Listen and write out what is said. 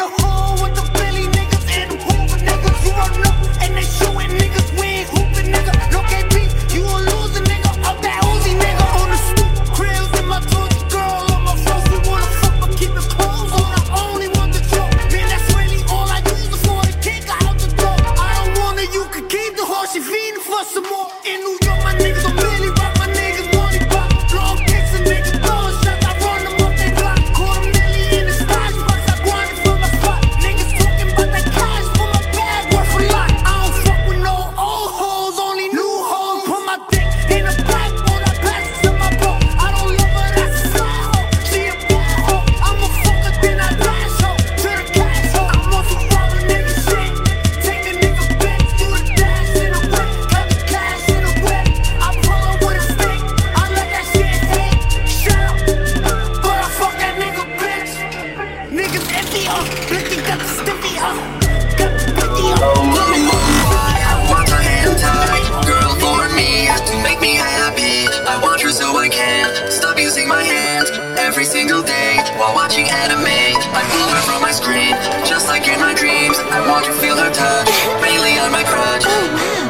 the hole with the Billy niggas and the Hoover niggas. You run up and they shooting niggas. We ain't hooping nigga. No KB, you a loser nigga. Up that Uzi nigga on the stoop. Krills in my Georgia girl on my phone. We wanna fuck but keep it closed. On I only want the joke. Man, that's really all I use it for. To kick her out the door. I don't want her, you can keep the horse. She feeding for some more. In New York, my niggas don't really rock. My niggas money pop. Long kicks and niggas throwing shots. I run them up they block. Quarter million in the stash box. I grinded for my spot. Niggas talking about that cash for my bag worth a lot. I don't fuck with no old hoes, only new hoes. Put my dick in the back when I pass it to my bro. I don't love her, that's a side hoe. She a bad hoe. I'm a fucker, then I dash hoe. To the cash hoe. I'm on some raw nigga shit. Take a nigga bitch, do the dash in the whip. Cut the cash in the whip. I pull up with a stick. I let that shit hit. Shut up. But I fuck that nigga bitch. Niggas empty up. Blicky got the stiffy up. Got the blicky up. I want her hand tight, girl for me, to make me happy. I want her so I can't stop using my hands every single day while watching anime. I pull her from my screen, just like in my dreams. I want to feel her touch, mainly on my crotch.